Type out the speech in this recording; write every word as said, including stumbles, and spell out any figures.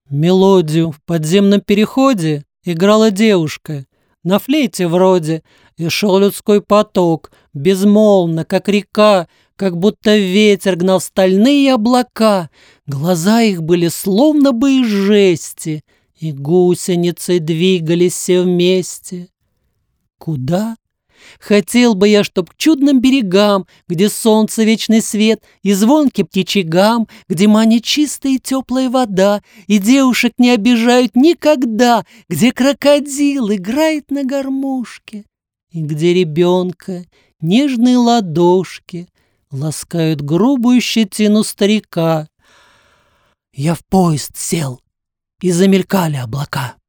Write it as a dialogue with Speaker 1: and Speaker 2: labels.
Speaker 1: Мелодию в подземном переходе играла девушка, на флейте вроде, и шел людской поток, безмолвно, как река, как будто ветер гнал стальные облака. Глаза их были словно бы из жести, и гусеницы двигались все вместе. Куда? Хотел бы я, чтоб к чудным берегам, где солнце вечный свет и звонкий птичий гам, где манит чистая и теплая вода, и девушек не обижают никогда, где крокодил играет на гармошке, и где ребенка нежные ладошки ласкают грубую щетину старика. Я в поезд сел, и замелькали облака.